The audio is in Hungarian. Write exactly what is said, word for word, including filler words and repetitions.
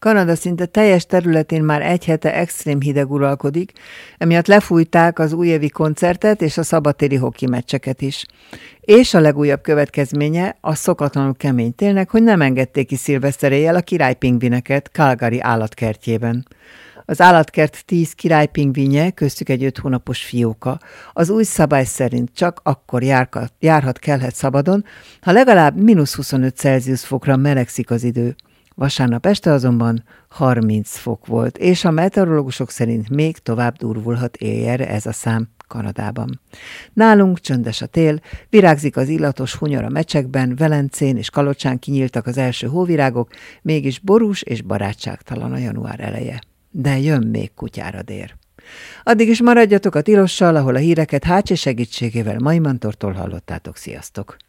Kanada szinte teljes területén már egy hete extrém hideg uralkodik, emiatt lefújták az újévi koncertet és a szabadtéri hoki meccseket is. És a legújabb következménye a szokatlanul kemény télnek, hogy nem engedték ki szilveszter éjjel a királypingvineket Calgary állatkertjében. Az állatkert tíz királypingvinje, köztük egy öt hónapos fióka, az új szabály szerint csak akkor járhat, járhat kelhet szabadon, ha legalább mínusz huszonöt Celsius fokra melegszik az idő. Vasárnap este azonban harminc fok volt, és a meteorológusok szerint még tovább durvulhat éjjelre ez a szám Kanadában. Nálunk csöndes a tél, virágzik az illatos hunyor a mecsekben, Velencén és Kalocsán kinyíltak az első hóvirágok, mégis borús és barátságtalan a január eleje. De jön még kutyára dér. Addig is maradjatok a Tilossal, ahol a híreket Hácsi segítségével Mai Mantortól hallottátok. Sziasztok!